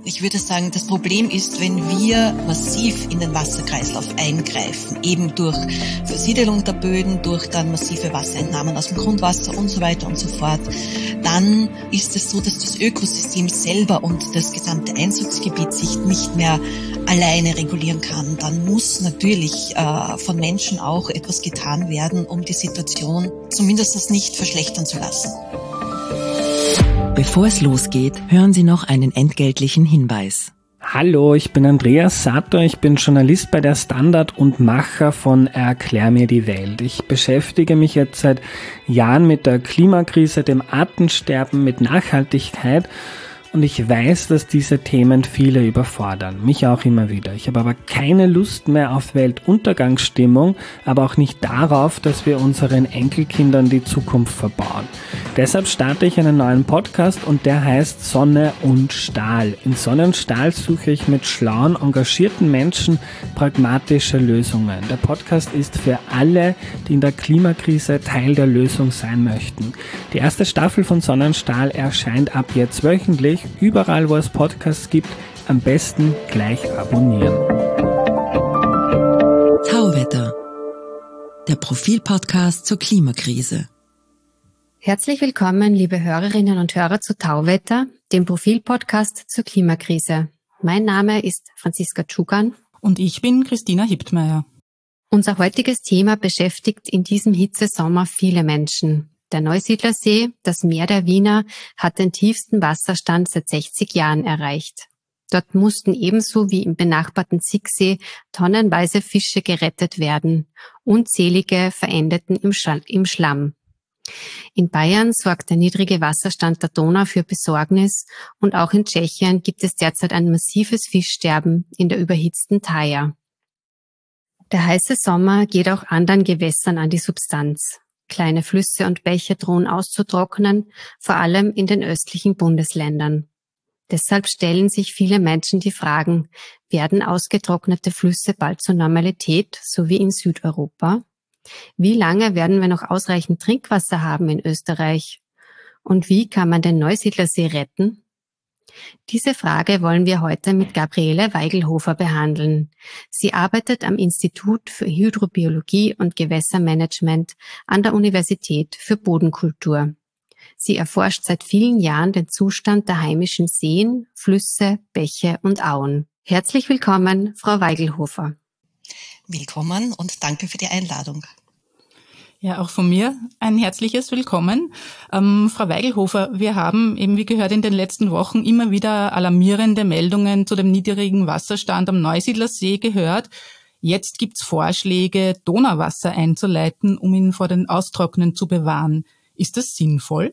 Ich würde sagen, das Problem ist, wenn wir massiv in den Wasserkreislauf eingreifen, eben durch Versiedelung der Böden, durch dann massive Wasserentnahmen aus dem Grundwasser und so weiter und so fort, dann ist es so, dass das Ökosystem selber und das gesamte Einzugsgebiet sich nicht mehr alleine regulieren kann. Dann muss natürlich von Menschen auch etwas getan werden, um die Situation zumindest nicht verschlechtern zu lassen. Bevor es losgeht, hören Sie noch einen entgeltlichen Hinweis. Hallo, ich bin Andreas Sator, ich bin Journalist bei der Standard und Macher von Erklär mir die Welt. Ich beschäftige mich jetzt seit Jahren mit der Klimakrise, dem Artensterben, mit Nachhaltigkeit. Und ich weiß, dass diese Themen viele überfordern, mich auch immer wieder. Ich habe aber keine Lust mehr auf Weltuntergangsstimmung, aber auch nicht darauf, dass wir unseren Enkelkindern die Zukunft verbauen. Deshalb starte ich einen neuen Podcast und der heißt Sonne und Stahl. In Sonne und Stahl suche ich mit schlauen, engagierten Menschen pragmatische Lösungen. Der Podcast ist für alle, die in der Klimakrise Teil der Lösung sein möchten. Die erste Staffel von Sonne und Stahl erscheint ab jetzt wöchentlich. Überall, wo es Podcasts gibt, am besten gleich abonnieren. Tauwetter, der Profil-Podcast zur Klimakrise. Herzlich willkommen, liebe Hörerinnen und Hörer zu Tauwetter, dem Profil-Podcast zur Klimakrise. Mein Name ist Franziska Tschugan. Und ich bin Christina Hiptmeier. Unser heutiges Thema beschäftigt in diesem Hitzesommer viele Menschen. Der Neusiedlersee, das Meer der Wiener, hat den tiefsten Wasserstand seit 60 Jahren erreicht. Dort mussten ebenso wie im benachbarten Zicksee tonnenweise Fische gerettet werden. Unzählige verendeten im Schlamm. In Bayern sorgt der niedrige Wasserstand der Donau für Besorgnis und auch in Tschechien gibt es derzeit ein massives Fischsterben in der überhitzten Thaya. Der heiße Sommer geht auch anderen Gewässern an die Substanz. Kleine Flüsse und Bäche drohen auszutrocknen, vor allem in den östlichen Bundesländern. Deshalb stellen sich viele Menschen die Fragen, werden ausgetrocknete Flüsse bald zur Normalität, so wie in Südeuropa? Wie lange werden wir noch ausreichend Trinkwasser haben in Österreich? Und wie kann man den Neusiedlersee retten? Diese Frage wollen wir heute mit Gabriele Weigelhofer behandeln. Sie arbeitet am Institut für Hydrobiologie und Gewässermanagement an der Universität für Bodenkultur. Sie erforscht seit vielen Jahren den Zustand der heimischen Seen, Flüsse, Bäche und Auen. Herzlich willkommen, Frau Weigelhofer. Willkommen und danke für die Einladung. Ja, auch von mir ein herzliches Willkommen. Frau Weigelhofer, wir haben eben, wie gehört, in den letzten Wochen immer wieder alarmierende Meldungen zu dem niedrigen Wasserstand am Neusiedlersee gehört. Jetzt gibt's Vorschläge, Donauwasser einzuleiten, um ihn vor den Austrocknen zu bewahren. Ist das sinnvoll?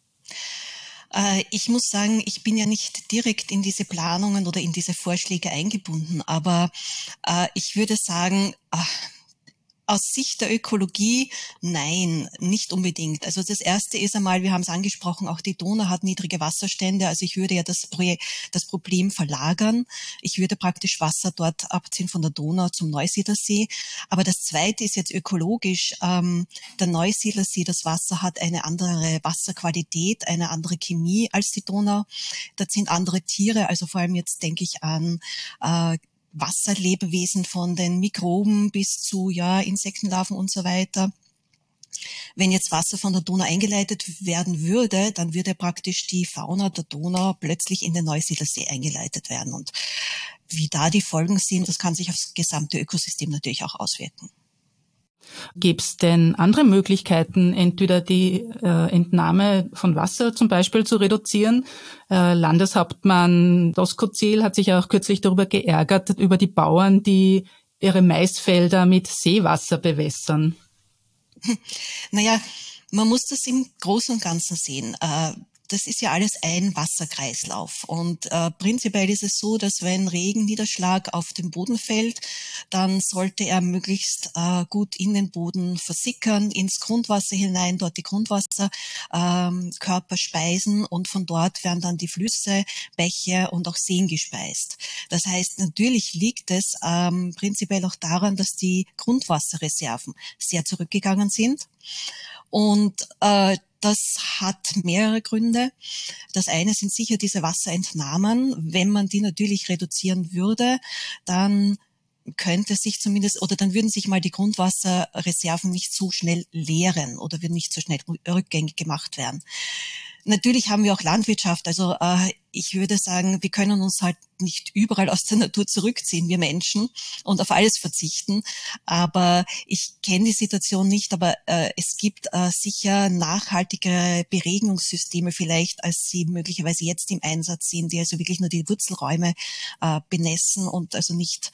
Ich muss sagen, ich bin ja nicht direkt in diese Planungen oder in diese Vorschläge eingebunden, aber ich würde sagen, aus Sicht der Ökologie, nein, nicht unbedingt. Also das Erste ist einmal, wir haben es angesprochen, auch die Donau hat niedrige Wasserstände. Also ich würde ja das Problem verlagern. Ich würde praktisch Wasser dort abziehen von der Donau zum Neusiedlersee. Aber das Zweite ist jetzt ökologisch. Der Neusiedlersee, das Wasser hat eine andere Wasserqualität, eine andere Chemie als die Donau. Dort sind andere Tiere, also vor allem jetzt denke ich an Wasserlebewesen von den Mikroben bis zu Insektenlarven und so weiter. Wenn jetzt Wasser von der Donau eingeleitet werden würde, dann würde praktisch die Fauna der Donau plötzlich in den Neusiedlersee eingeleitet werden. Und wie da die Folgen sind, das kann sich aufs gesamte Ökosystem natürlich auch auswirken. Gäbe es denn andere Möglichkeiten, entweder die Entnahme von Wasser zum Beispiel zu reduzieren? Landeshauptmann Doskozil hat sich auch kürzlich darüber geärgert, über die Bauern, die ihre Maisfelder mit Seewasser bewässern. Naja, man muss das im Großen und Ganzen sehen. Das ist ja alles ein Wasserkreislauf und prinzipiell ist es so, dass wenn Regenniederschlag auf den Boden fällt, dann sollte er möglichst gut in den Boden versickern, ins Grundwasser hinein, dort die Grundwasserkörper speisen und von dort werden dann die Flüsse, Bäche und auch Seen gespeist. Das heißt, natürlich liegt es prinzipiell auch daran, dass die Grundwasserreserven sehr zurückgegangen sind. Und das hat mehrere Gründe. Das eine sind sicher diese Wasserentnahmen. Wenn man die natürlich reduzieren würde, dann könnte sich zumindest, oder dann würden sich mal die Grundwasserreserven nicht so schnell leeren oder würden nicht so schnell rückgängig gemacht werden. Natürlich haben wir auch Landwirtschaft, also ich würde sagen, wir können uns halt nicht überall aus der Natur zurückziehen, wir Menschen, und auf alles verzichten. Aber ich kenne die Situation nicht, aber es gibt sicher nachhaltigere Beregnungssysteme vielleicht, als sie möglicherweise jetzt im Einsatz sind, die also wirklich nur die Wurzelräume benässen und also nicht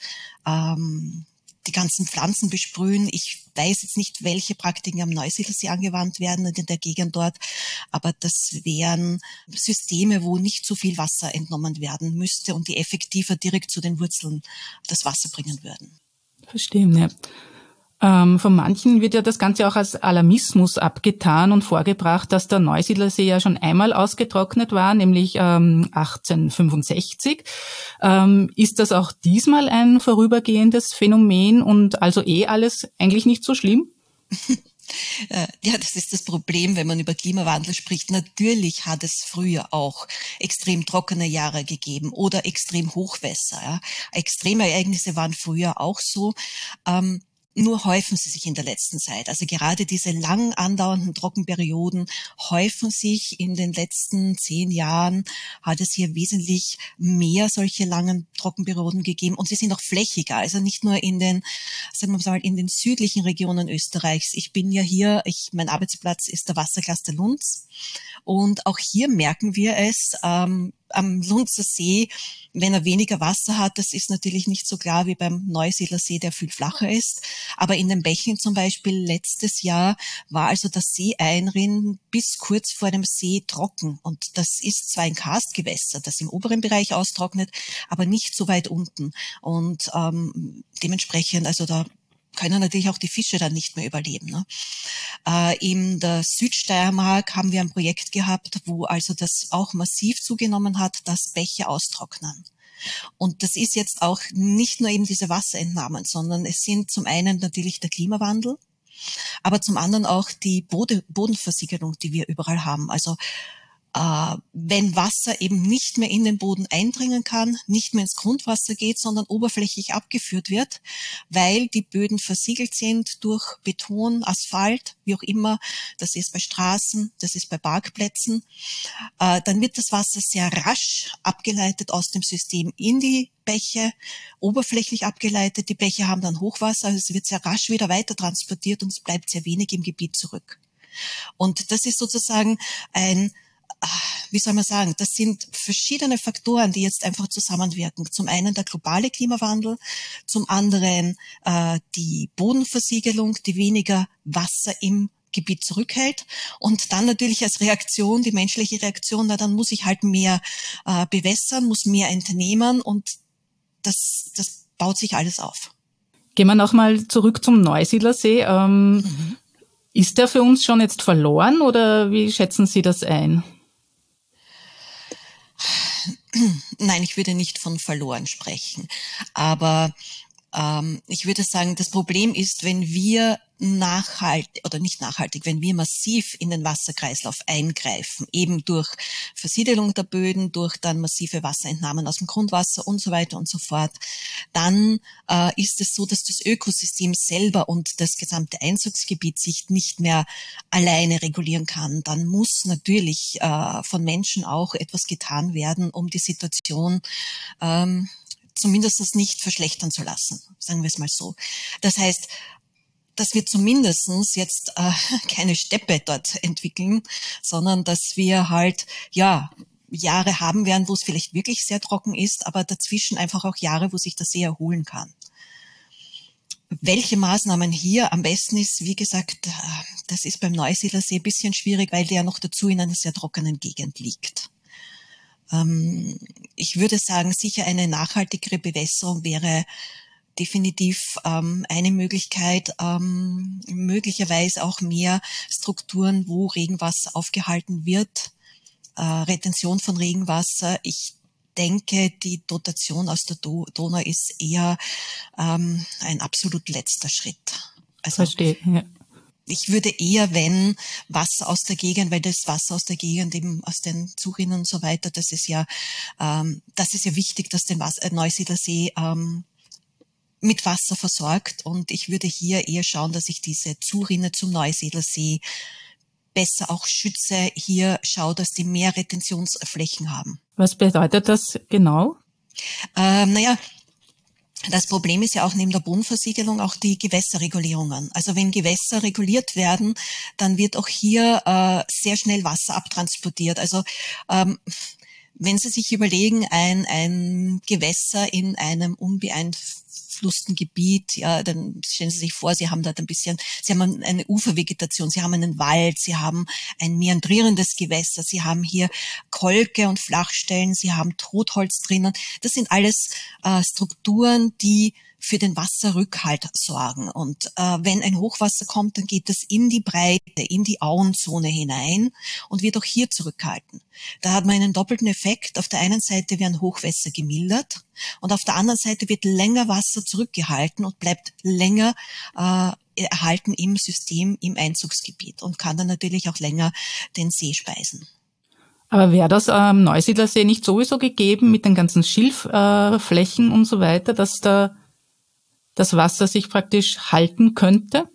die ganzen Pflanzen besprühen. Ich weiß jetzt nicht, welche Praktiken am Neusiedlersee angewandt werden in der Gegend dort, aber das wären Systeme, wo nicht so viel Wasser entnommen werden müsste und die effektiver direkt zu den Wurzeln das Wasser bringen würden. Verstehe, ja. Von manchen wird ja das Ganze auch als Alarmismus abgetan und vorgebracht, dass der Neusiedlersee ja schon einmal ausgetrocknet war, nämlich 1865. Ist das auch diesmal ein vorübergehendes Phänomen und also alles eigentlich nicht so schlimm? Ja, das ist das Problem, wenn man über Klimawandel spricht. Natürlich hat es früher auch extrem trockene Jahre gegeben oder extrem Hochwässer. Ja. Extreme Ereignisse waren früher auch so. Nur häufen sie sich in der letzten Zeit. Also gerade diese lang andauernden Trockenperioden häufen sich. In den letzten 10 Jahren hat es hier wesentlich mehr solche langen Trockenperioden gegeben. Und sie sind auch flächiger. Also nicht nur in den, sagen wir mal, in den südlichen Regionen Österreichs. Ich bin ja hier, mein Arbeitsplatz ist der Wassercluster Lunz. Und auch hier merken wir es, am Lunzer See, wenn er weniger Wasser hat, das ist natürlich nicht so klar wie beim Neusiedlersee, der viel flacher ist. Aber in den Bächen zum Beispiel letztes Jahr war also das Seeeinrinn bis kurz vor dem See trocken. Und das ist zwar ein Karstgewässer, das im oberen Bereich austrocknet, aber nicht so weit unten. Und dementsprechend, also da können natürlich auch die Fische dann nicht mehr überleben. Ne? In der Südsteiermark haben wir ein Projekt gehabt, wo also das auch massiv zugenommen hat, dass Bäche austrocknen. Und das ist jetzt auch nicht nur eben diese Wasserentnahmen, sondern es sind zum einen natürlich der Klimawandel, aber zum anderen auch die Bodenversiegelung, die wir überall haben. Also wenn Wasser eben nicht mehr in den Boden eindringen kann, nicht mehr ins Grundwasser geht, sondern oberflächlich abgeführt wird, weil die Böden versiegelt sind durch Beton, Asphalt, wie auch immer. Das ist bei Straßen, das ist bei Parkplätzen. Dann wird das Wasser sehr rasch abgeleitet aus dem System in die Bäche, oberflächlich abgeleitet. Die Bäche haben dann Hochwasser, also es wird sehr rasch wieder weiter transportiert und es bleibt sehr wenig im Gebiet zurück. Und das ist sozusagen wie soll man sagen, das sind verschiedene Faktoren, die jetzt einfach zusammenwirken. Zum einen der globale Klimawandel, zum anderen die Bodenversiegelung, die weniger Wasser im Gebiet zurückhält und dann natürlich als Reaktion, die menschliche Reaktion, dann muss ich halt mehr bewässern, muss mehr entnehmen und das baut sich alles auf. Gehen wir nochmal zurück zum Neusiedlersee. Ist der für uns schon jetzt verloren oder wie schätzen Sie das ein? Nein, ich würde nicht von verloren sprechen. Aber ich würde sagen, das Problem ist, wenn wir wenn wir massiv in den Wasserkreislauf eingreifen, eben durch Versiedelung der Böden, durch dann massive Wasserentnahmen aus dem Grundwasser und so weiter und so fort, dann ist es so, dass das Ökosystem selber und das gesamte Einzugsgebiet sich nicht mehr alleine regulieren kann. Dann muss natürlich von Menschen auch etwas getan werden, um die Situation zumindest nicht verschlechtern zu lassen, sagen wir es mal so. Das heißt, dass wir zumindestens jetzt keine Steppe dort entwickeln, sondern dass wir halt Jahre haben werden, wo es vielleicht wirklich sehr trocken ist, aber dazwischen einfach auch Jahre, wo sich der See erholen kann. Welche Maßnahmen hier am besten ist, wie gesagt, das ist beim Neusiedlersee ein bisschen schwierig, weil der noch dazu in einer sehr trockenen Gegend liegt. Ich würde sagen, sicher eine nachhaltigere Bewässerung wäre definitiv eine Möglichkeit, möglicherweise auch mehr Strukturen, wo Regenwasser aufgehalten wird, Retention von Regenwasser. Ich denke, die Dotation aus der Donau ist eher ein absolut letzter Schritt. Also, verstehe, ja. ich würde eher, wenn Wasser aus der Gegend, weil das Wasser aus der Gegend eben aus den Zurinnen und so weiter, das ist ja wichtig, dass den Neusiedlersee mit Wasser versorgt, und ich würde hier eher schauen, dass ich diese Zurinne zum Neusiedlersee besser auch schütze, hier schaue, dass die mehr Retentionsflächen haben. Was bedeutet das genau? Das Problem ist ja auch neben der Bodenversiegelung auch die Gewässerregulierungen. Also wenn Gewässer reguliert werden, dann wird auch hier sehr schnell Wasser abtransportiert. Also wenn Sie sich überlegen, ein Gewässer in einem unbeeinflussten Gebiet, ja, dann stellen Sie sich vor, Sie haben eine Ufervegetation, Sie haben einen Wald, Sie haben ein meandrierendes Gewässer, Sie haben hier Kolke und Flachstellen, Sie haben Totholz drinnen. Das sind alles Strukturen, die für den Wasserrückhalt sorgen. Und wenn ein Hochwasser kommt, dann geht es in die Breite, in die Auenzone hinein und wird auch hier zurückgehalten. Da hat man einen doppelten Effekt. Auf der einen Seite werden Hochwässer gemildert und auf der anderen Seite wird länger Wasser zurückgehalten und bleibt länger erhalten im System, im Einzugsgebiet, und kann dann natürlich auch länger den See speisen. Aber wäre das am Neusiedlersee nicht sowieso gegeben mit den ganzen Schilfflächen und so weiter, dass da das Wasser sich praktisch halten könnte?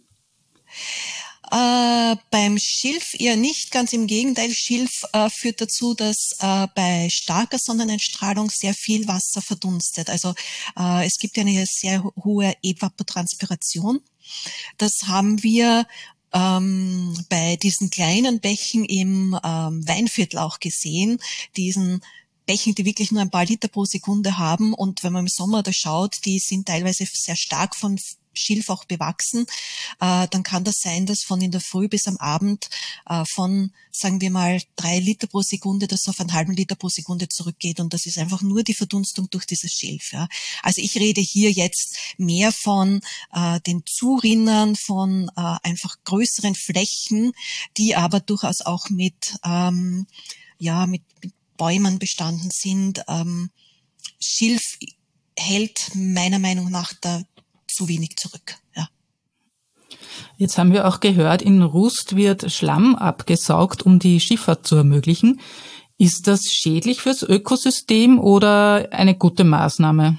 Beim Schilf eher nicht, ganz im Gegenteil. Schilf führt dazu, dass bei starker Sonneneinstrahlung sehr viel Wasser verdunstet. Also es gibt ja eine sehr hohe Evapotranspiration. Das haben wir bei diesen kleinen Bächen im Weinviertel auch gesehen, diesen Bächen, die wirklich nur ein paar Liter pro Sekunde haben, und wenn man im Sommer da schaut, die sind teilweise sehr stark von Schilf auch bewachsen, dann kann das sein, dass von in der Früh bis am Abend von, sagen wir mal, 3 Liter pro Sekunde das auf einen halben Liter pro Sekunde zurückgeht, und das ist einfach nur die Verdunstung durch dieses Schilf. Ja. Also ich rede hier jetzt mehr von den Zurinnern, von einfach größeren Flächen, die aber durchaus auch mit Bäumen bestanden sind. Schilf hält meiner Meinung nach da zu wenig zurück. Ja. Jetzt haben wir auch gehört, in Rust wird Schlamm abgesaugt, um die Schifffahrt zu ermöglichen. Ist das schädlich fürs Ökosystem oder eine gute Maßnahme?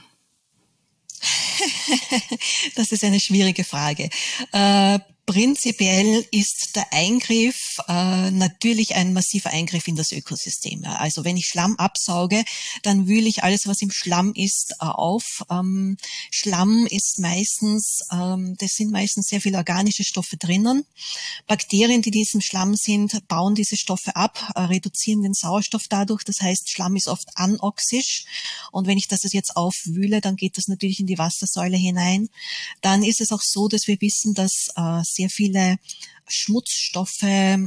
Das ist eine schwierige Frage. Prinzipiell ist der Eingriff natürlich ein massiver Eingriff in das Ökosystem. Also wenn ich Schlamm absauge, dann wühle ich alles, was im Schlamm ist, auf. Schlamm ist das sind meistens sehr viele organische Stoffe drinnen. Bakterien, die in diesem Schlamm sind, bauen diese Stoffe ab, reduzieren den Sauerstoff dadurch. Das heißt, Schlamm ist oft anoxisch. Und wenn ich das jetzt aufwühle, dann geht das natürlich in die Wassersäule hinein. Dann ist es auch so, dass wir wissen, dass sehr viele Schmutzstoffe,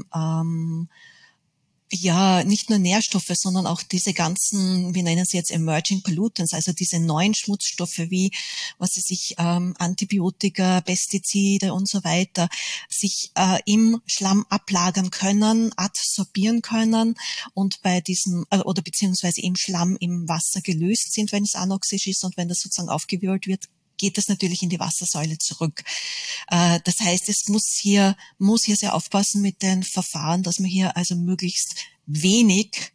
nicht nur Nährstoffe, sondern auch diese ganzen, wir nennen sie jetzt Emerging Pollutants, also diese neuen Schmutzstoffe wie, Antibiotika, Pestizide und so weiter, sich im Schlamm ablagern können, adsorbieren können und bei diesem, oder beziehungsweise im Schlamm im Wasser gelöst sind, wenn es anoxisch ist, und wenn das sozusagen aufgewirbelt wird, geht das natürlich in die Wassersäule zurück. Das heißt, es muss hier sehr aufpassen mit den Verfahren, dass man hier also möglichst wenig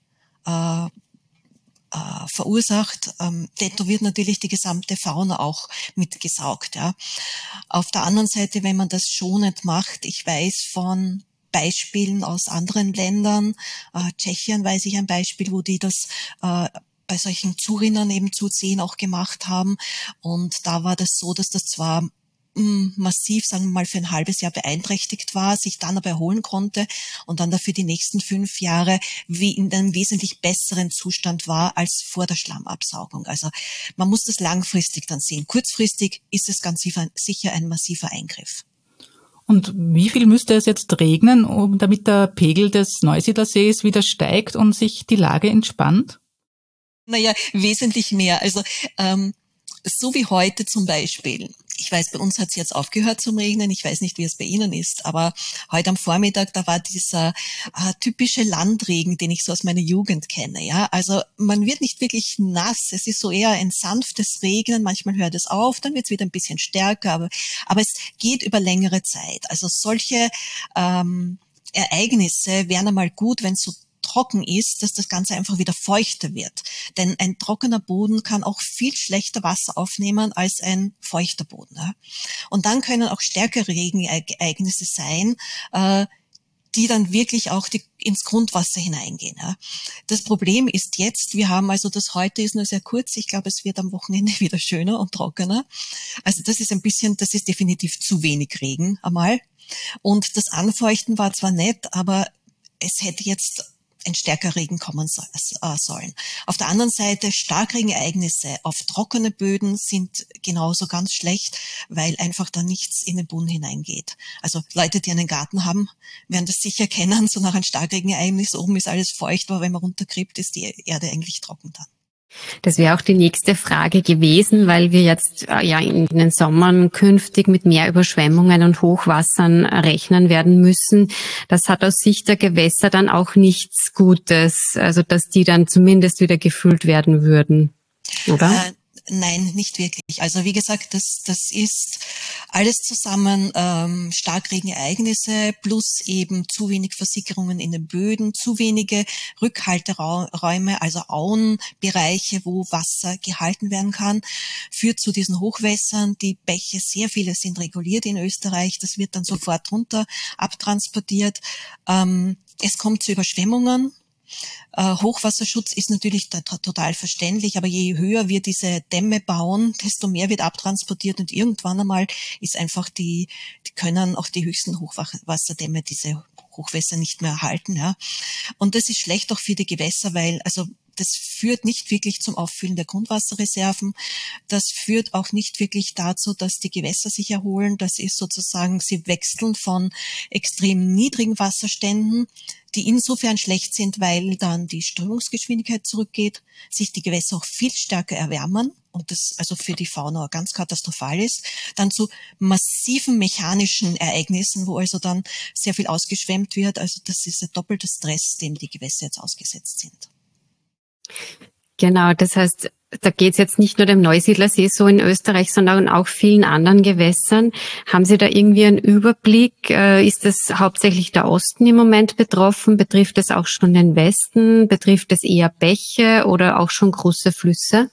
verursacht. Detto wird natürlich die gesamte Fauna auch mitgesaugt. Ja. Auf der anderen Seite, wenn man das schonend macht, ich weiß von Beispielen aus anderen Ländern, Tschechien weiß ich ein Beispiel, wo die das bei solchen Zurinnern eben zu Seen auch gemacht haben. Und da war das so, dass das zwar massiv, sagen wir mal, für ein halbes Jahr beeinträchtigt war, sich dann aber erholen konnte und dann dafür die nächsten 5 Jahre wie in einem wesentlich besseren Zustand war als vor der Schlammabsaugung. Also man muss das langfristig dann sehen. Kurzfristig ist es ganz sicher ein massiver Eingriff. Und wie viel müsste es jetzt regnen, damit der Pegel des Neusiedlersees wieder steigt und sich die Lage entspannt? Naja, wesentlich mehr. Also so wie heute zum Beispiel Ich weiß, bei uns hat es jetzt aufgehört zum Regnen. Ich weiß nicht, wie es bei Ihnen ist, aber heute am Vormittag, da war dieser typische Landregen, den ich so aus meiner Jugend kenne. Ja, also man wird nicht wirklich nass. Es ist so eher ein sanftes Regnen. Manchmal hört es auf, dann wird es wieder ein bisschen stärker, aber es geht über längere Zeit. Also solche Ereignisse wären einmal gut, wenn es so trocken ist, dass das Ganze einfach wieder feuchter wird. Denn ein trockener Boden kann auch viel schlechter Wasser aufnehmen als ein feuchter Boden. Ja? Und dann können auch stärkere Regenereignisse sein, die dann wirklich auch ins Grundwasser hineingehen. Ja. Das Problem ist jetzt, wir haben also das heute ist nur sehr kurz, ich glaube, es wird am Wochenende wieder schöner und trockener. Also das ist definitiv zu wenig Regen einmal. Und das Anfeuchten war zwar nett, aber es hätte jetzt ein stärkerer Regen kommen sollen. Auf der anderen Seite, Starkregenereignisse auf trockene Böden sind genauso ganz schlecht, weil einfach da nichts in den Boden hineingeht. Also Leute, die einen Garten haben, werden das sicher kennen, so nach einem Starkregenereignis, oben ist alles feucht, aber wenn man runterkriegt, ist die Erde eigentlich trocken dann. Das wäre auch die nächste Frage gewesen, weil wir jetzt ja in den Sommern künftig mit mehr Überschwemmungen und Hochwassern rechnen werden müssen. Das hat aus Sicht der Gewässer dann auch nichts Gutes, also dass die dann zumindest wieder gefüllt werden würden, oder? Nein, nicht wirklich. Also wie gesagt, das ist alles zusammen Starkregenereignisse plus eben zu wenig Versickerungen in den Böden, zu wenige Rückhalteräume, also Auenbereiche, wo Wasser gehalten werden kann, führt zu diesen Hochwässern. Die Bäche, sehr viele sind reguliert in Österreich, das wird dann sofort runter abtransportiert. Es kommt zu Überschwemmungen. Hochwasserschutz ist natürlich total verständlich, aber je höher wir diese Dämme bauen, desto mehr wird abtransportiert und irgendwann einmal ist einfach die können auch die höchsten Hochwasserdämme diese Hochwässer nicht mehr erhalten, ja. Und das ist schlecht auch für die Gewässer, weil das führt nicht wirklich zum Auffüllen der Grundwasserreserven. Das führt auch nicht wirklich dazu, dass die Gewässer sich erholen. Das ist sozusagen, sie wechseln von extrem niedrigen Wasserständen, die insofern schlecht sind, weil dann die Strömungsgeschwindigkeit zurückgeht, sich die Gewässer auch viel stärker erwärmen und das also für die Fauna ganz katastrophal ist, dann zu massiven mechanischen Ereignissen, wo also dann sehr viel ausgeschwemmt wird. Also das ist ein doppelter Stress, dem die Gewässer jetzt ausgesetzt sind. Genau, das heißt, da geht es jetzt nicht nur dem Neusiedlersee so in Österreich, sondern auch vielen anderen Gewässern. Haben Sie da irgendwie einen Überblick? Ist das hauptsächlich der Osten im Moment betroffen? Betrifft es auch schon den Westen? Betrifft es eher Bäche oder auch schon große Flüsse?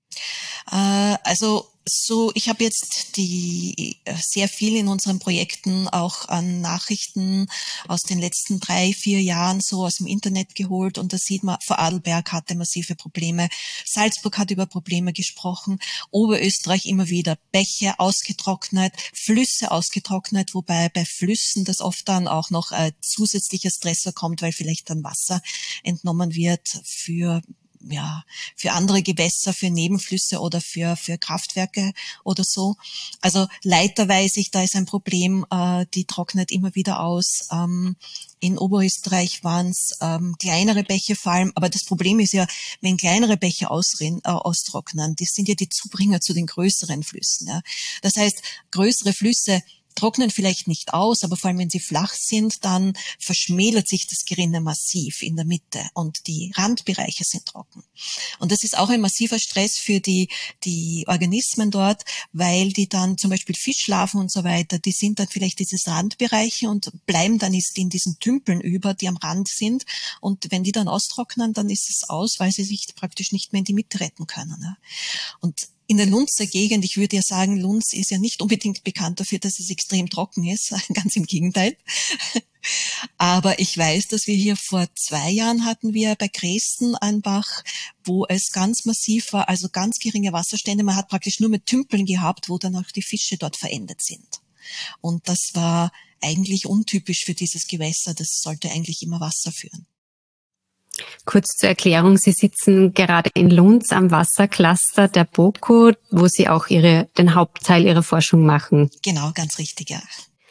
Ich habe jetzt sehr viel in unseren Projekten auch an Nachrichten aus den letzten 3-4 Jahren so aus dem Internet geholt und da sieht man, Vorarlberg hatte massive Probleme, Salzburg hat über Probleme gesprochen, Oberösterreich immer wieder Bäche ausgetrocknet, Flüsse ausgetrocknet, wobei bei Flüssen das oft dann auch noch zusätzlicher Stressor kommt, weil vielleicht dann Wasser entnommen wird für andere Gewässer, für Nebenflüsse oder für Kraftwerke oder so. Also Leiter weiß ich, da ist ein Problem, die trocknet immer wieder aus. In Oberösterreich waren es kleinere Bäche vor allem, aber das Problem ist ja, wenn kleinere Bäche austrocknen, das sind ja die Zubringer zu den größeren Flüssen. Ja. Das heißt, größere Flüsse trocknen vielleicht nicht aus, aber vor allem wenn sie flach sind, dann verschmälert sich das Gerinne massiv in der Mitte und die Randbereiche sind trocken. Und das ist auch ein massiver Stress für die Organismen dort, weil die dann zum Beispiel Fischlarven und so weiter, die sind dann vielleicht diese Randbereiche und bleiben dann in diesen Tümpeln über, die am Rand sind. Und wenn die dann austrocknen, dann ist es aus, weil sie sich praktisch nicht mehr in die Mitte retten können. Ja. Und in der Lunzer Gegend, ich würde ja sagen, Lunz ist ja nicht unbedingt bekannt dafür, dass es extrem trocken ist, ganz im Gegenteil. Aber ich weiß, dass wir hier vor 2 Jahren hatten wir bei Dresden einen Bach, wo es ganz massiv war, also ganz geringe Wasserstände. Man hat praktisch nur mit Tümpeln gehabt, wo dann auch die Fische dort verendet sind. Und das war eigentlich untypisch für dieses Gewässer. Das sollte eigentlich immer Wasser führen. Kurz zur Erklärung, Sie sitzen gerade in Lunz am Wassercluster der BOKU, wo Sie auch den Hauptteil Ihrer Forschung machen. Genau, ganz richtig, ja.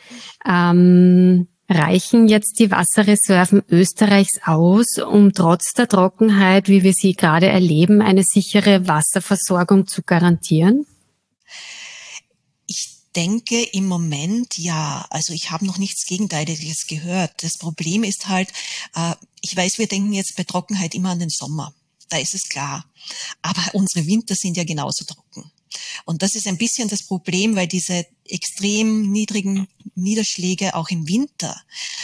Reichen jetzt die Wasserreserven Österreichs aus, um trotz der Trockenheit, wie wir sie gerade erleben, eine sichere Wasserversorgung zu garantieren? Ich denke im Moment ja. Also ich habe noch nichts Gegenteiliges gehört. Das Problem ist halt, ich weiß, wir denken jetzt bei Trockenheit immer an den Sommer. Da ist es klar. Aber unsere Winter sind ja genauso trocken. Und das ist ein bisschen das Problem, weil diese extrem niedrigen Niederschläge auch im Winter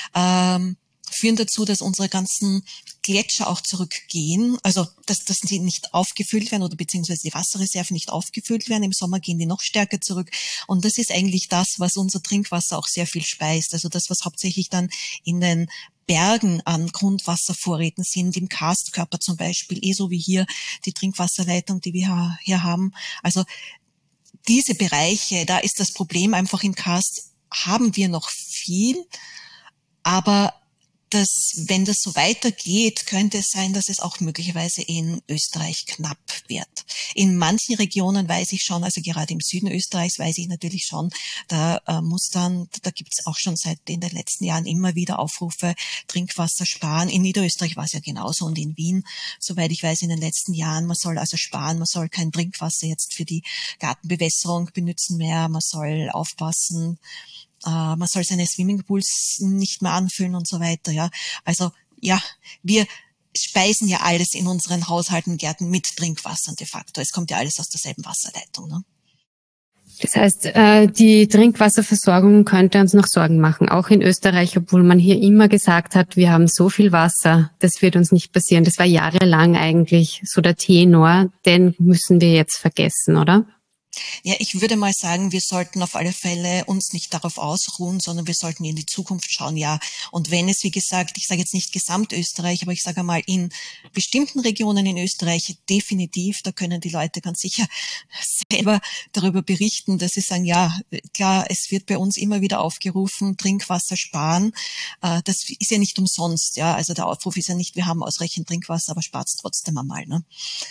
führen dazu, dass unsere ganzen Gletscher auch zurückgehen, also dass sie nicht aufgefüllt werden oder beziehungsweise die Wasserreserven nicht aufgefüllt werden. Im Sommer gehen die noch stärker zurück. Und das ist eigentlich das, was unser Trinkwasser auch sehr viel speist. Also das, was hauptsächlich dann in den Bergen an Grundwasservorräten sind, im Karstkörper zum Beispiel, so wie hier die Trinkwasserleitung, die wir hier haben. Also diese Bereiche, da ist das Problem einfach im Karst, haben wir noch viel, aber wenn das so weitergeht, könnte es sein, dass es auch möglicherweise in Österreich knapp wird. In manchen Regionen weiß ich schon, also gerade im Süden Österreichs weiß ich natürlich schon, da gibt es auch schon seit in den letzten Jahren immer wieder Aufrufe, Trinkwasser sparen. In Niederösterreich war es ja genauso und in Wien, soweit ich weiß, in den letzten Jahren, man soll also sparen, man soll kein Trinkwasser jetzt für die Gartenbewässerung benutzen mehr, man soll aufpassen, man soll seine Swimmingpools nicht mehr anfüllen und so weiter, ja. Also, ja, wir speisen ja alles in unseren Haushalten, Gärten mit Trinkwasser de facto. Es kommt ja alles aus derselben Wasserleitung, ne? Das heißt, die Trinkwasserversorgung könnte uns noch Sorgen machen, auch in Österreich, obwohl man hier immer gesagt hat, wir haben so viel Wasser, das wird uns nicht passieren. Das war jahrelang eigentlich so der Tenor, den müssen wir jetzt vergessen, oder? Ja, ich würde mal sagen, wir sollten auf alle Fälle uns nicht darauf ausruhen, sondern wir sollten in die Zukunft schauen, ja. Und wenn es, wie gesagt, ich sage jetzt nicht Gesamtösterreich, aber ich sage einmal in bestimmten Regionen in Österreich definitiv, da können die Leute ganz sicher selber darüber berichten, dass sie sagen, ja, klar, es wird bei uns immer wieder aufgerufen, Trinkwasser sparen. Das ist ja nicht umsonst, ja. Also der Aufruf ist ja nicht, wir haben ausreichend Trinkwasser, aber spart's trotzdem einmal, ne?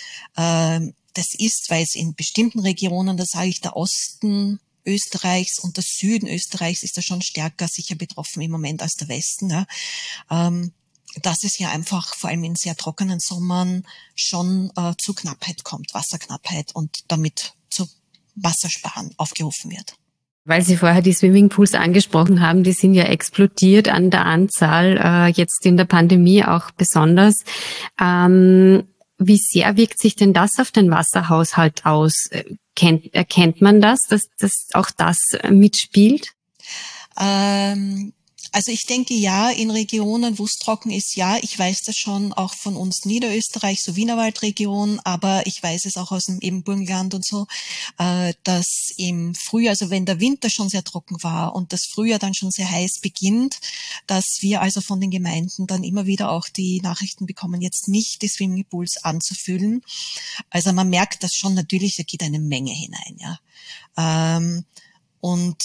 Das ist, weil es in bestimmten Regionen, da sage ich, der Osten Österreichs und der Süden Österreichs ist da schon stärker sicher betroffen im Moment als der Westen. Ja. Dass es ja einfach vor allem in sehr trockenen Sommern schon zu Knappheit kommt, Wasserknappheit und damit zu Wassersparen aufgerufen wird. Weil Sie vorher die Swimmingpools angesprochen haben, die sind ja explodiert an der Anzahl, jetzt in der Pandemie auch besonders. Wie sehr wirkt sich denn das auf den Wasserhaushalt aus? Erkennt man dass auch das mitspielt? Also ich denke ja, in Regionen, wo es trocken ist, ja. Ich weiß das schon auch von uns Niederösterreich, so Wienerwaldregion, aber ich weiß es auch aus dem eben Burgenland und so, dass im Frühjahr, also wenn der Winter schon sehr trocken war und das Frühjahr dann schon sehr heiß beginnt, dass wir also von den Gemeinden dann immer wieder auch die Nachrichten bekommen, jetzt nicht die Swimmingpools anzufüllen. Also man merkt das schon natürlich, da geht eine Menge hinein, ja. Und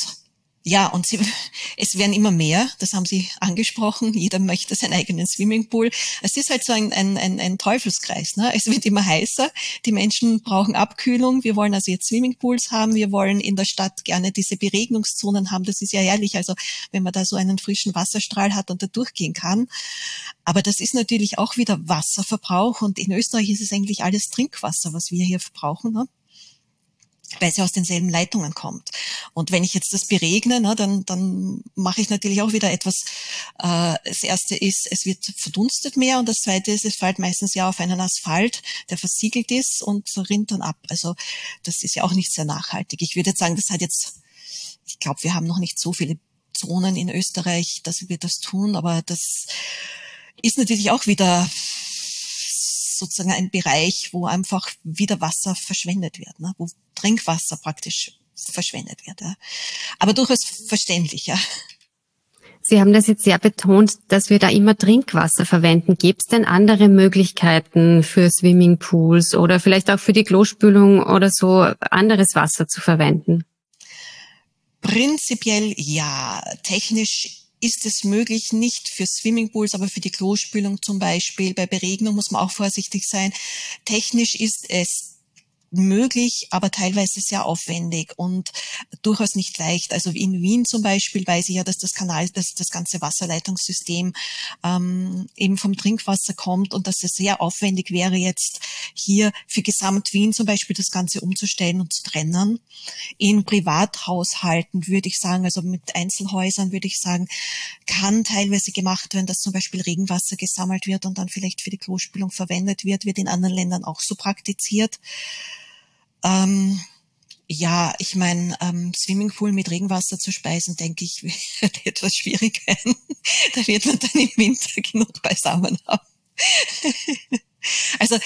es werden immer mehr, das haben Sie angesprochen, jeder möchte seinen eigenen Swimmingpool. Es ist halt so ein Teufelskreis, ne? Es wird immer heißer, die Menschen brauchen Abkühlung, wir wollen also jetzt Swimmingpools haben, wir wollen in der Stadt gerne diese Beregnungszonen haben, das ist ja herrlich, also wenn man da so einen frischen Wasserstrahl hat und da durchgehen kann. Aber das ist natürlich auch wieder Wasserverbrauch und in Österreich ist es eigentlich alles Trinkwasser, was wir hier verbrauchen, ne? Weil es ja aus denselben Leitungen kommt. Und wenn ich jetzt das beregne, ne, dann mache ich natürlich auch wieder etwas. Das erste ist, es wird verdunstet mehr und das zweite ist, es fällt meistens ja auf einen Asphalt, der versiegelt ist und rinnt dann ab. Also das ist ja auch nicht sehr nachhaltig. Ich würde jetzt sagen, ich glaube, wir haben noch nicht so viele Zonen in Österreich, dass wir das tun, aber das ist natürlich auch wieder sozusagen ein Bereich, wo einfach wieder Wasser verschwendet wird, ne? Wo Trinkwasser praktisch verschwendet wird. Ja? Aber durchaus verständlich, ja. Sie haben das jetzt sehr betont, dass wir da immer Trinkwasser verwenden. Gibt es denn andere Möglichkeiten für Swimmingpools oder vielleicht auch für die Klospülung oder so anderes Wasser zu verwenden? Prinzipiell ja. Technisch ist es möglich, nicht für Swimmingpools, aber für die Klospülung zum Beispiel. Bei Beregnung muss man auch vorsichtig sein. Technisch ist es möglich, aber teilweise sehr aufwendig und durchaus nicht leicht. Also in Wien zum Beispiel weiß ich ja, dass das ganze Wasserleitungssystem eben vom Trinkwasser kommt und dass es sehr aufwendig wäre, jetzt hier für Gesamt-Wien zum Beispiel das Ganze umzustellen und zu trennen. In Privathaushalten würde ich sagen, also mit Einzelhäusern würde ich sagen, kann teilweise gemacht werden, dass zum Beispiel Regenwasser gesammelt wird und dann vielleicht für die Klospülung verwendet wird in anderen Ländern auch so praktiziert. Ja, ich meine, Swimmingpool mit Regenwasser zu speisen, denke ich, wird etwas schwierig werden. Da wird man dann im Winter genug beisammen haben. Also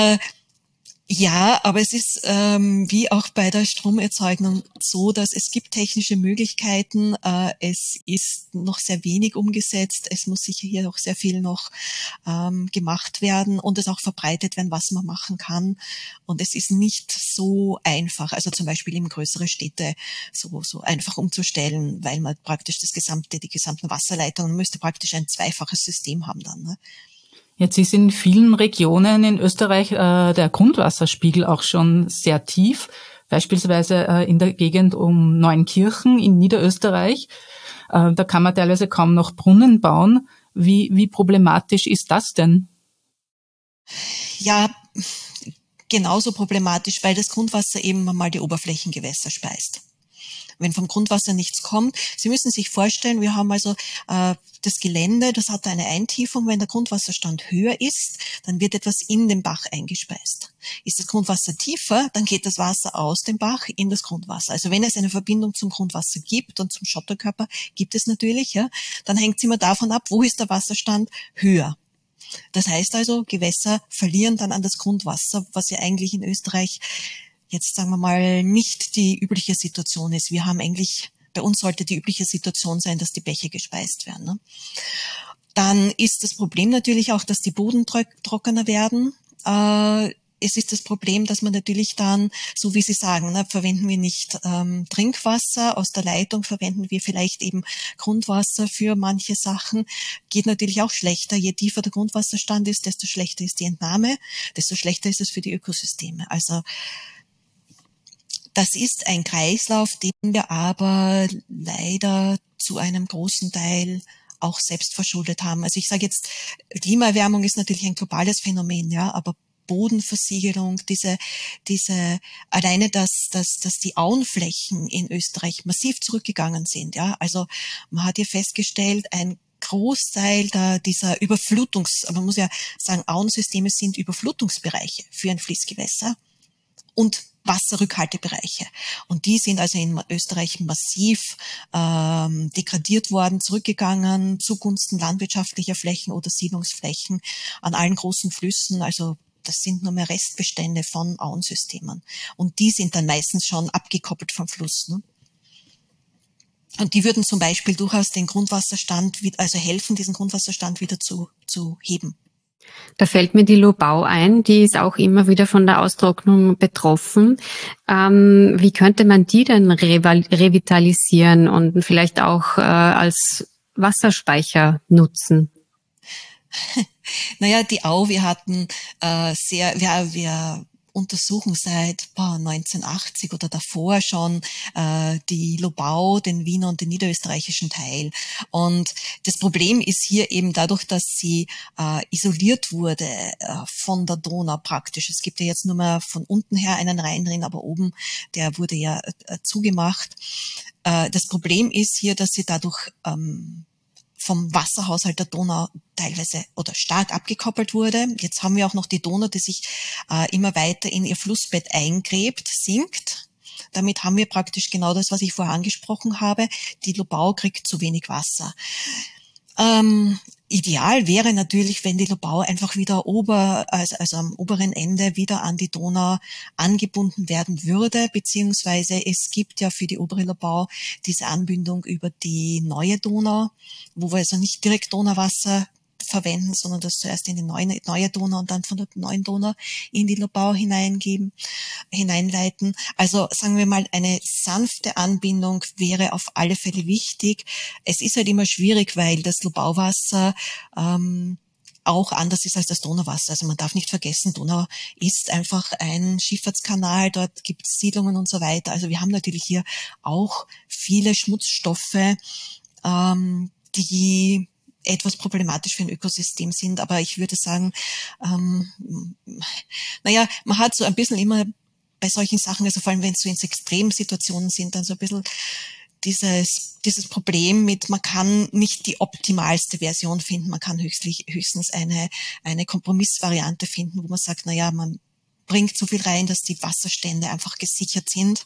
ja, aber es ist wie auch bei der Stromerzeugung so, dass es gibt technische Möglichkeiten. Es ist noch sehr wenig umgesetzt. Es muss sicher hier auch sehr viel noch gemacht werden und es auch verbreitet werden, was man machen kann. Und es ist nicht so einfach, also zum Beispiel in größere Städte so einfach umzustellen, weil man praktisch die gesamten Wasserleitungen müsste praktisch ein zweifaches System haben dann. Ne? Jetzt ist in vielen Regionen in Österreich der Grundwasserspiegel auch schon sehr tief, beispielsweise in der Gegend um Neunkirchen in Niederösterreich. Da kann man teilweise kaum noch Brunnen bauen. Wie problematisch ist das denn? Ja, genauso problematisch, weil das Grundwasser eben mal die Oberflächengewässer speist. Wenn vom Grundwasser nichts kommt. Sie müssen sich vorstellen, wir haben also das Gelände, das hat eine Eintiefung. Wenn der Grundwasserstand höher ist, dann wird etwas in den Bach eingespeist. Ist das Grundwasser tiefer, dann geht das Wasser aus dem Bach in das Grundwasser. Also wenn es eine Verbindung zum Grundwasser gibt und zum Schotterkörper, gibt es natürlich, ja, dann hängt es immer davon ab, wo ist der Wasserstand höher. Das heißt also, Gewässer verlieren dann an das Grundwasser, was ja eigentlich in Österreich jetzt sagen wir mal nicht die übliche Situation ist. Wir haben eigentlich, bei uns sollte die übliche Situation sein, dass die Bäche gespeist werden. Ne? Dann ist das Problem natürlich auch, dass die Boden trockener werden. Es ist das Problem, dass man natürlich dann, so wie Sie sagen, ne, verwenden wir nicht Trinkwasser aus der Leitung, verwenden wir vielleicht eben Grundwasser für manche Sachen. Geht natürlich auch schlechter. Je tiefer der Grundwasserstand ist, desto schlechter ist die Entnahme, desto schlechter ist es für die Ökosysteme. Also das ist ein Kreislauf, den wir aber leider zu einem großen Teil auch selbst verschuldet haben. Also ich sage jetzt, Klimaerwärmung ist natürlich ein globales Phänomen, ja, aber Bodenversiegelung, alleine, dass die Auenflächen in Österreich massiv zurückgegangen sind, ja. Also man hat hier festgestellt, ein Großteil dieser man muss ja sagen, Auensysteme sind Überflutungsbereiche für ein Fließgewässer und Wasserrückhaltebereiche. Und die sind also in Österreich massiv degradiert worden, zurückgegangen zugunsten landwirtschaftlicher Flächen oder Siedlungsflächen an allen großen Flüssen. Also das sind nur mehr Restbestände von Auensystemen. Und die sind dann meistens schon abgekoppelt vom Fluss. Ne? Und die würden zum Beispiel durchaus den Grundwasserstand, also helfen, diesen Grundwasserstand wieder zu heben. Da fällt mir die Lobau ein, die ist auch immer wieder von der Austrocknung betroffen. Wie könnte man die denn revitalisieren und vielleicht auch als Wasserspeicher nutzen? Naja, die Au, wir hatten wir untersuchen seit 1980 oder davor schon die Lobau, den Wiener und den niederösterreichischen Teil. Und das Problem ist hier eben dadurch, dass sie isoliert wurde von der Donau praktisch. Es gibt ja jetzt nur mehr von unten her einen Rhein, aber oben, der wurde ja zugemacht. Das Problem ist hier, dass sie dadurch vom Wasserhaushalt der Donau teilweise oder stark abgekoppelt wurde. Jetzt haben wir auch noch die Donau, die sich immer weiter in ihr Flussbett eingräbt, sinkt. Damit haben wir praktisch genau das, was ich vorher angesprochen habe. Die Lobau kriegt zu wenig Wasser. Ideal wäre natürlich, wenn die Lobau einfach wieder also am oberen Ende wieder an die Donau angebunden werden würde, beziehungsweise es gibt ja für die obere Lobau diese Anbindung über die neue Donau, wo wir also nicht direkt Donauwasser verwenden, sondern das zuerst in die neue Donau und dann von der neuen Donau in die Lobau hineinleiten. Also sagen wir mal, eine sanfte Anbindung wäre auf alle Fälle wichtig. Es ist halt immer schwierig, weil das Lobauwasser auch anders ist als das Donauwasser. Also man darf nicht vergessen, Donau ist einfach ein Schifffahrtskanal, dort gibt es Siedlungen und so weiter. Also wir haben natürlich hier auch viele Schmutzstoffe, die etwas problematisch für ein Ökosystem sind. Aber ich würde sagen, man hat so ein bisschen immer bei solchen Sachen, also vor allem wenn es so in Extremsituationen sind, dann so ein bisschen dieses Problem mit, man kann nicht die optimalste Version finden, man kann höchstens eine Kompromissvariante finden, wo man sagt, man bringt so viel rein, dass die Wasserstände einfach gesichert sind.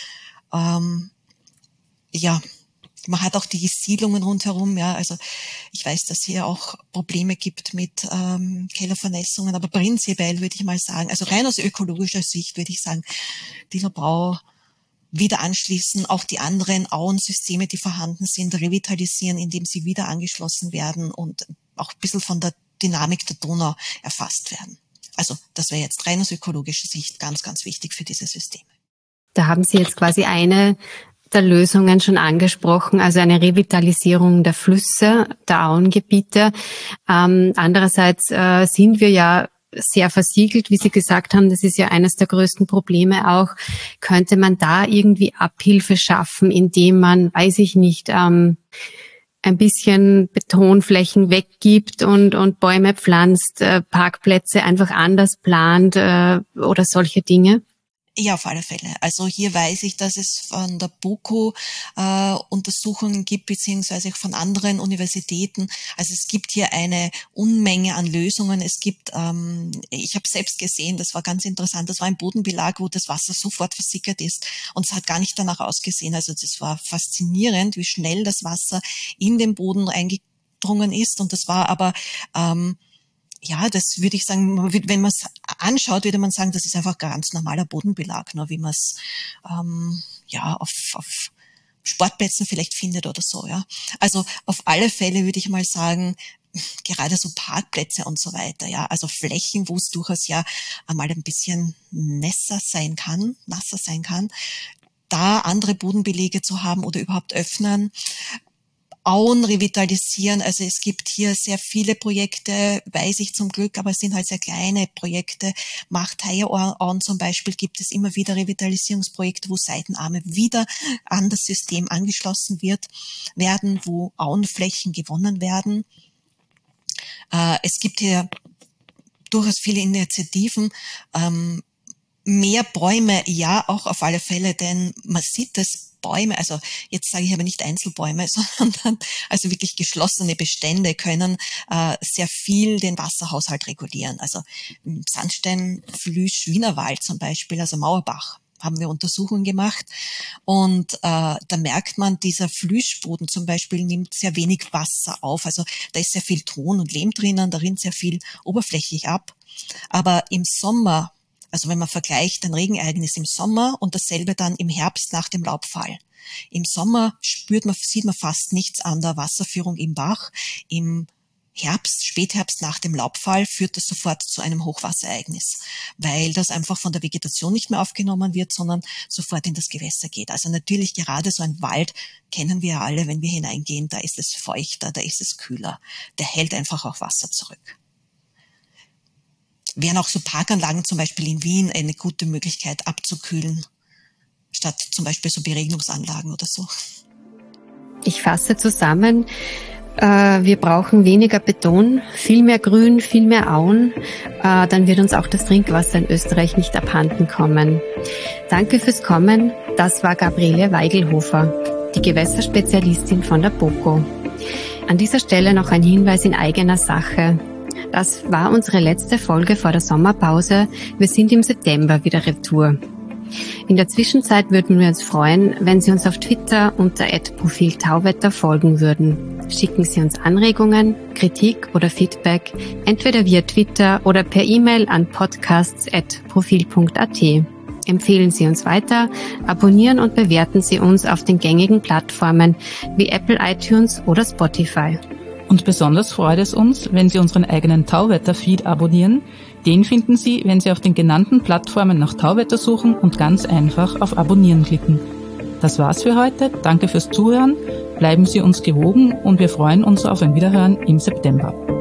Man hat auch die Siedlungen rundherum, also ich weiß, dass es hier auch Probleme gibt mit Kellervernässungen, aber prinzipiell würde ich mal sagen, also rein aus ökologischer Sicht würde ich sagen, Dielerbau wieder anschließen, auch die anderen Auensysteme, die vorhanden sind, revitalisieren, indem sie wieder angeschlossen werden und auch ein bisschen von der Dynamik der Donau erfasst werden. Also das wäre jetzt rein aus ökologischer Sicht ganz, ganz wichtig für diese Systeme. Da haben Sie jetzt quasi eine der Lösungen schon angesprochen, also eine Revitalisierung der Flüsse, der Auengebiete. Andererseits sind wir ja sehr versiegelt, wie Sie gesagt haben, das ist ja eines der größten Probleme auch. Könnte man da irgendwie Abhilfe schaffen, indem man, weiß ich nicht, ein bisschen Betonflächen weggibt und Bäume pflanzt, Parkplätze einfach anders plant oder solche Dinge? Ja, auf alle Fälle. Also hier weiß ich, dass es von der BOKU Untersuchungen gibt, beziehungsweise auch von anderen Universitäten. Also es gibt hier eine Unmenge an Lösungen. Es gibt, ich habe selbst gesehen, das war ganz interessant, das war ein Bodenbelag, wo das Wasser sofort versickert ist und es hat gar nicht danach ausgesehen. Also das war faszinierend, wie schnell das Wasser in den Boden eingedrungen ist, und das war aber das würde ich sagen, wenn man es anschaut, würde man sagen, das ist einfach ganz normaler Bodenbelag, nur wie man es auf Sportplätzen vielleicht findet oder so. Ja. Also auf alle Fälle würde ich mal sagen, gerade so Parkplätze und so weiter, also Flächen, wo es durchaus einmal ein bisschen nasser sein kann, da andere Bodenbelege zu haben oder überhaupt öffnen. Auen revitalisieren, also es gibt hier sehr viele Projekte, weiß ich zum Glück, aber es sind halt sehr kleine Projekte. Machtheierauen zum Beispiel gibt es immer wieder Revitalisierungsprojekte, wo Seitenarme wieder an das System angeschlossen werden, wo Auenflächen gewonnen werden. Es gibt hier durchaus viele Initiativen, mehr Bäume, auch auf alle Fälle, denn man sieht, dass Bäume, also jetzt sage ich aber nicht Einzelbäume, sondern also wirklich geschlossene Bestände können sehr viel den Wasserhaushalt regulieren. Also im Sandstein-Flüsch-Wienerwald zum Beispiel, also Mauerbach, haben wir Untersuchungen gemacht, und da merkt man, dieser Flüschboden zum Beispiel nimmt sehr wenig Wasser auf, also da ist sehr viel Ton und Lehm drinnen, da rinnt sehr viel oberflächlich ab, aber im Sommer, also wenn man vergleicht ein Regenereignis im Sommer und dasselbe dann im Herbst nach dem Laubfall. Im Sommer sieht man fast nichts an der Wasserführung im Bach. Im Herbst, Spätherbst nach dem Laubfall führt das sofort zu einem Hochwasserereignis, weil das einfach von der Vegetation nicht mehr aufgenommen wird, sondern sofort in das Gewässer geht. Also natürlich gerade so ein Wald kennen wir ja alle, wenn wir hineingehen, da ist es feuchter, da ist es kühler. Der hält einfach auch Wasser zurück. Wären auch so Parkanlagen zum Beispiel in Wien eine gute Möglichkeit abzukühlen, statt zum Beispiel so Beregnungsanlagen oder so. Ich fasse zusammen, wir brauchen weniger Beton, viel mehr Grün, viel mehr Auen, dann wird uns auch das Trinkwasser in Österreich nicht abhanden kommen. Danke fürs Kommen, das war Gabriele Weigelhofer, die Gewässerspezialistin von der BOKU. An dieser Stelle noch ein Hinweis in eigener Sache. Das war unsere letzte Folge vor der Sommerpause. Wir sind im September wieder retour. In der Zwischenzeit würden wir uns freuen, wenn Sie uns auf Twitter unter @profiltauwetter folgen würden. Schicken Sie uns Anregungen, Kritik oder Feedback, entweder via Twitter oder per E-Mail an podcasts@profil.at. Empfehlen Sie uns weiter, abonnieren und bewerten Sie uns auf den gängigen Plattformen wie Apple iTunes oder Spotify. Und besonders freut es uns, wenn Sie unseren eigenen Tauwetter-Feed abonnieren. Den finden Sie, wenn Sie auf den genannten Plattformen nach Tauwetter suchen und ganz einfach auf Abonnieren klicken. Das war's für heute. Danke fürs Zuhören. Bleiben Sie uns gewogen und wir freuen uns auf ein Wiederhören im September.